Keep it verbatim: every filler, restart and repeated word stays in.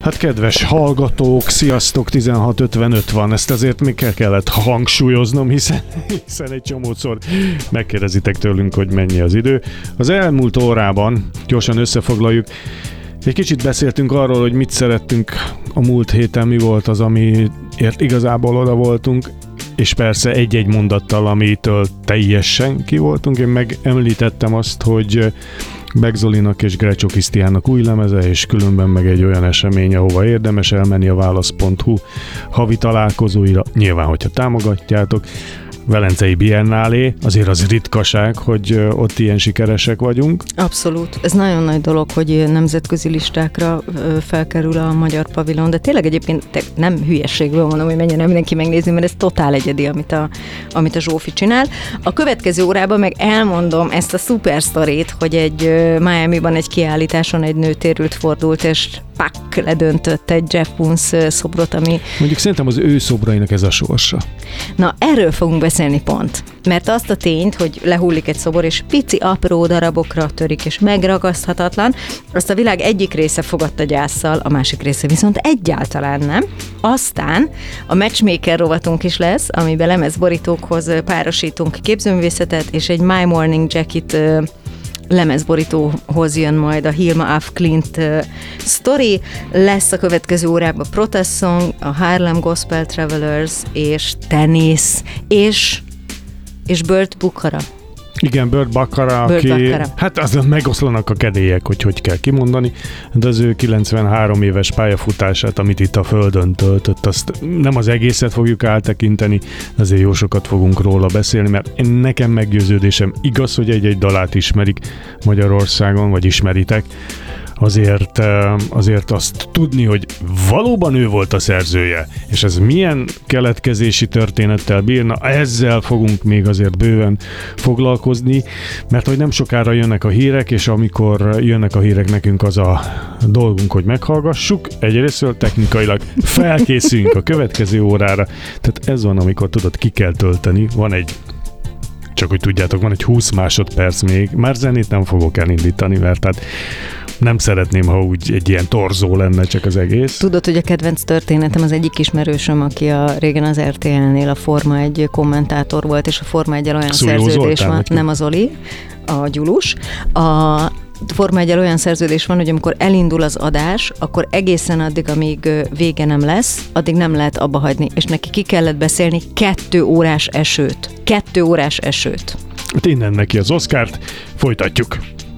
Hát kedves hallgatók, sziasztok, tizenhat ötvenöt van, ezt azért még kell kellett hangsúlyoznom, hiszen, hiszen egy csomószor megkérdezitek tőlünk, hogy mennyi az idő. Az elmúlt órában, gyorsan összefoglaljuk, egy kicsit beszéltünk arról, hogy mit szerettünk a múlt héten, mi volt az, amiért igazából oda voltunk, és persze egy-egy mondattal, amitől teljesen ki voltunk. Én meg említettem azt, hogy Beck Zolinak és Grecso Krisztiánnak új lemeze, és különben meg egy olyan esemény, ahova érdemes elmenni, a válasz pont hu havi találkozóira, nyilván, hogyha támogatjátok. Velencei Biennálé, azért az ritkaság, hogy ott ilyen sikeresek vagyunk. Abszolút. Ez nagyon nagy dolog, hogy nemzetközi listákra felkerül a magyar pavilon, de tényleg egyébként nem hülyességből mondom, hogy menjen mindenki megnézni, mert ez totál egyedi, amit a, amit a Zsófi csinál. A következő órában meg elmondom ezt a szuper sztorit, hogy egy Miamiban egy kiállításon egy nő térült fordult, és pak, ledöntött egy Jeff Koons szobrot, ami... Mondjuk szerintem az ő szobrainak ez a sorsa. Na, erről fogunk beszélni pont. Mert azt a tényt, hogy lehullik egy szobor, és pici, apró darabokra törik, és megragaszthatatlan, azt a világ egyik része fogadta gyásszal, a másik része viszont egyáltalán nem. Aztán a Matchmaker rovatunk is lesz, amiben lemezborítókhoz párosítunk képzőművészetet, és egy My Morning Jacket lemezborítóhoz jön majd a Hilma af Klint uh, sztori. Lesz a következő órában Protest Song, a Harlem Gospel Travelers, és tenisz, és, és Burt Bacharach. Igen, Burt Bacharach, Burt aki, Bacharach. hát azon megoszlanak a kedélyek, hogy hogy kell kimondani, de az ő kilencvenhárom éves pályafutását, amit itt a Földön töltött, azt nem az egészet fogjuk áttekinteni, azért jó sokat fogunk róla beszélni, mert én, nekem meggyőződésem, igaz, hogy egy-egy dalát ismerik Magyarországon, vagy ismeritek, azért, azért azt tudni, hogy valóban ő volt a szerzője, és ez milyen keletkezési történettel bírna, ezzel fogunk még azért bőven foglalkozni, mert hogy nem sokára jönnek a hírek, és amikor jönnek a hírek, nekünk az a dolgunk, hogy meghallgassuk, egyrésztről technikailag felkészüljünk a következő órára, tehát ez van, amikor tudod, ki kell tölteni, van egy csak hogy tudjátok, van egy húsz másodperc még, már zenét nem fogok elindítani, mert tehát nem szeretném, ha úgy egy ilyen torzó lenne csak az egész. Tudod, hogy a kedvenc történetem az egyik ismerősöm, aki a régen az er té el-nél a Forma egy kommentátor volt, és a Forma egyel olyan Szújó szerződés Zoltán, van, nem az Oli, a Gyulus, a Forma egyel olyan szerződés van, hogy amikor elindul az adás, akkor egészen addig, amíg vége nem lesz, addig nem lehet abba hagyni, és neki ki kellett beszélni kettő órás esőt. Kettő órás esőt. Hát innen neki az Oscart, folytatjuk.